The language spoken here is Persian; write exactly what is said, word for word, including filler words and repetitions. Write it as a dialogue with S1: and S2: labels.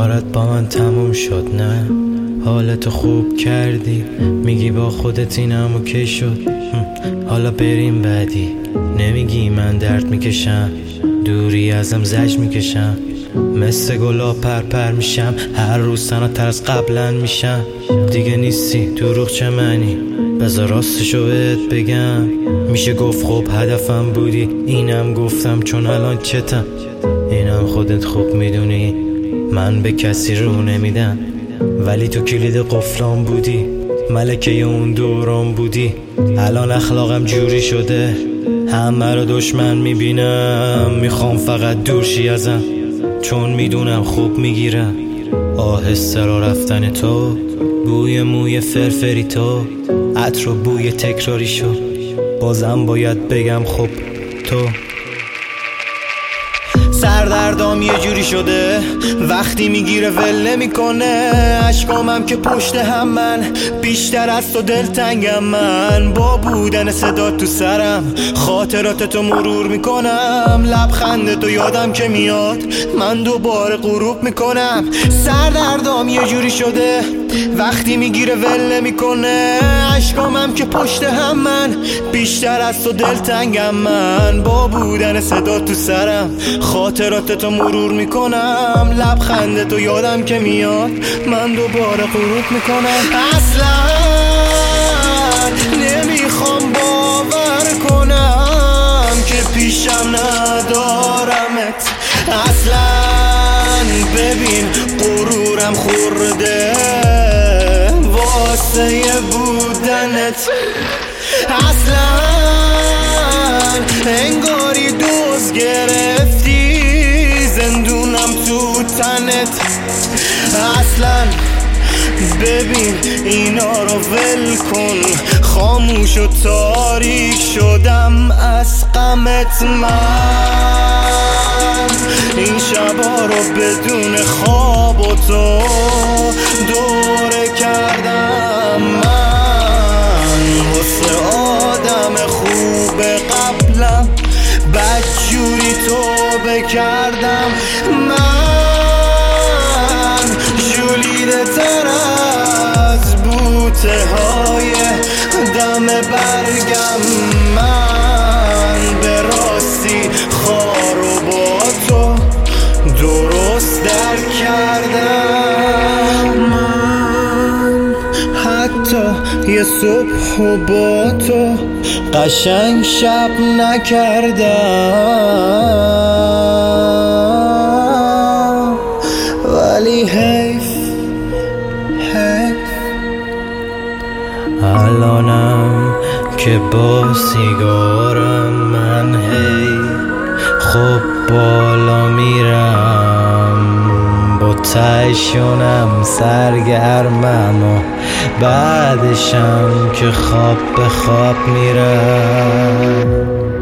S1: کارت با من تموم شد نه؟ حالتو خوب کردی میگی با خودت اینم اوکی شد. حالا بریم بعدی نمیگی من درد میکشم، دوری ازم زج میکشم، مثل گلا پر پر میشم، هر روز تنها از قبلا میشم. دیگه نیستی دروغ چه معنی، بذار راستشو بهت بگم. میشه گفت خب هدفم بودی، اینم گفتم چون الان چتم. اینم خودت خوب میدونی من به کسی رو نمیدم، ولی تو کلید قفلام بودی، ملکه اون دوران بودی. الان اخلاقم جوری شده همه رو دشمن میبینم، میخوام فقط دورشی ازم چون میدونم خوب میگیرم. آهسته را رفتن تو، بوی موی فرفری تو، عطر و بوی تکراری شد. بازم باید بگم خب تو. سردردام یه جوری شده وقتی میگیره ول نمیکنه، اشکامم که پشت هم من، بیشتر از تو دلتنگم من. با بودن صدا تو سرم خاطرات تو مرور میکنم، لبخند تو یادم که میاد من دوباره غروب میکنم. سردردام یه جوری شده وقتی میگیره ول نمیکنه، اشکامم که پشت هم من، بیشتر از تو دلتنگم من. با بودن صدا تو سرم خاطرات تو مرور میکنم، لبخند تو یادم که میاد من دوباره غروب میکنم. اصلا نمیخوام باور کنم که پیشم ندارمت، اصلا ببین غرورم خورده واسه بودنت. اصلا انگاری دوز گرفتی زندونم تو تنت. اصلا ببین اینا رو ول کن، خاموش و تاریک شدم از غمت من. این شبا رو بدون خواب و تو دوره کردم من، واسه آدم خوب قبلم بدجوری توبه کردم من. جولیده تر از بوته های دم برگم من، به راستی خار و با تو درست در کردم من. حتی یه صبح و با تو قشنگ شب نکردم، ولی حیف حیف. الانم که با سیگارم من هی خب بالا میرم، با تشونم سرگرمم و بعدشم که خواب به خواب میرم.